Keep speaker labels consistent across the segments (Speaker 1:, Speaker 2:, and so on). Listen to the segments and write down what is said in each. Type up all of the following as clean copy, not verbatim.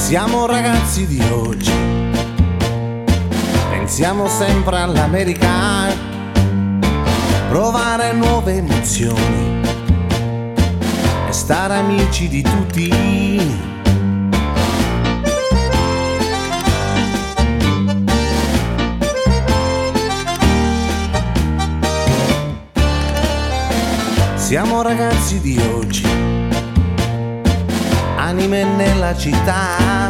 Speaker 1: Siamo ragazzi di oggi, pensiamo sempre all'America, provare nuove emozioni e stare amici di tutti. Siamo ragazzi di oggi, anime nella città,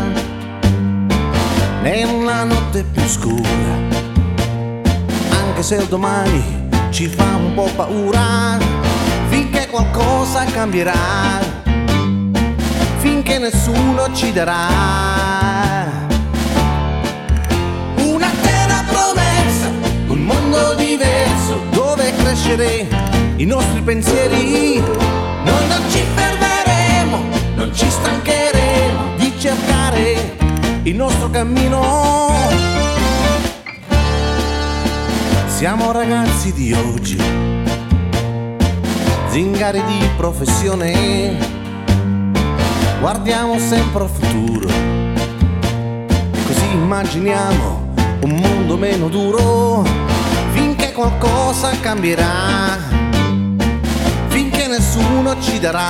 Speaker 1: nella notte più scura, anche se il domani ci fa un po' paura, finché qualcosa cambierà, finché nessuno ci darà una terra promessa, un mondo diverso dove crescere i nostri pensieri. Noi non ci fermeremo, non ci stancheremo di cercare il nostro cammino. Siamo ragazzi di oggi, zingari di professione, guardiamo sempre al futuro e così immaginiamo un mondo meno duro, finché qualcosa cambierà, finché nessuno ci darà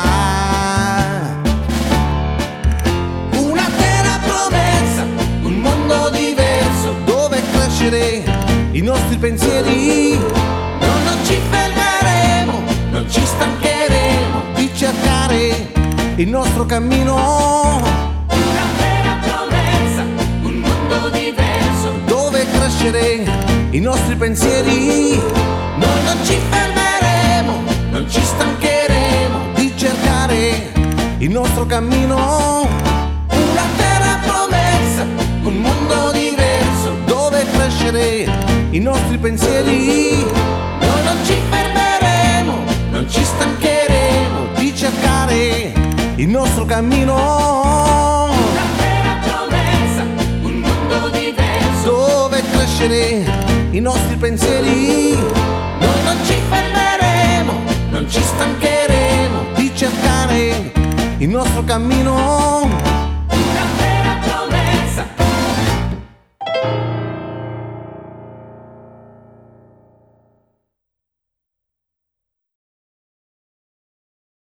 Speaker 1: una terra promessa, un mondo diverso dove crescere i nostri pensieri. Noi non ci fermeremo, non ci stancheremo di cercare il nostro cammino.
Speaker 2: Una terra promessa, un mondo diverso
Speaker 1: dove crescere i nostri pensieri. Noi non ci fermeremo, non ci stancheremo di cercare il nostro cammino. Una terra promessa, un mondo diverso dove crescere i nostri pensieri. Noi non ci fermeremo, non ci stancheremo di cercare il nostro cammino.
Speaker 2: Una terra promessa, un mondo diverso
Speaker 1: dove crescere i nostri pensieri. Noi non ci fermeremo, non ci stancheremo di cercare il nostro cammino.